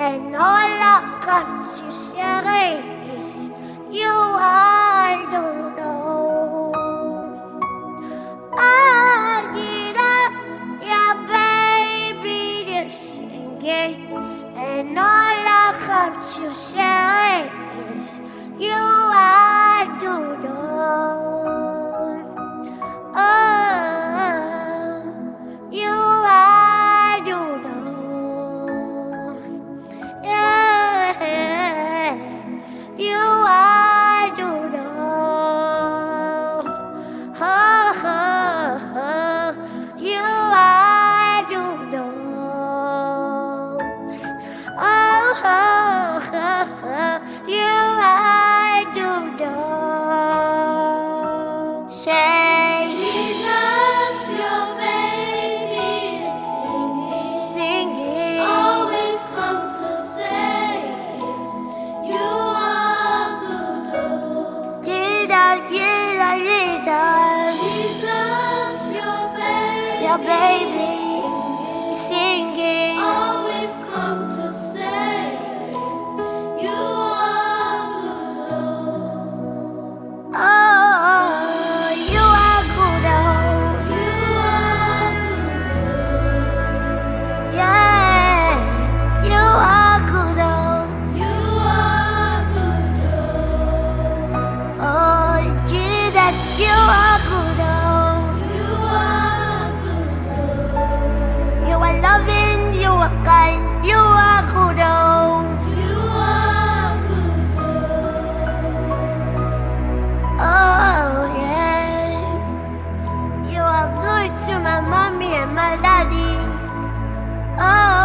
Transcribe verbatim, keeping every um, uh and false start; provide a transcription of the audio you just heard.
and all I got to say is you are the Lord. I get up, yeah, baby, just singing, and all I got to say is you are the Lord. Oh, you are the Lord. Yeah, you are the Lord. Oh, oh, oh, you are the Lord. Oh, oh, oh, oh, you are the Lord. Say, Jesus, your baby is singing. singing. All we've come to say is you are the Lord. Jesus, Jesus, Jesus. Jesus, your baby, Your baby is is singing. singing. All we've come to say is you are the Lord. Oh, you are good, oh. You are the Yeah, you are good, oh. You are the Lord. Oh, Jesus, you are good, oh. You are the Lord. You are loving, you are kind, you are good, oh. You are the Lord. Oh, yeah. You are good to my mommy and my daddy. Oh,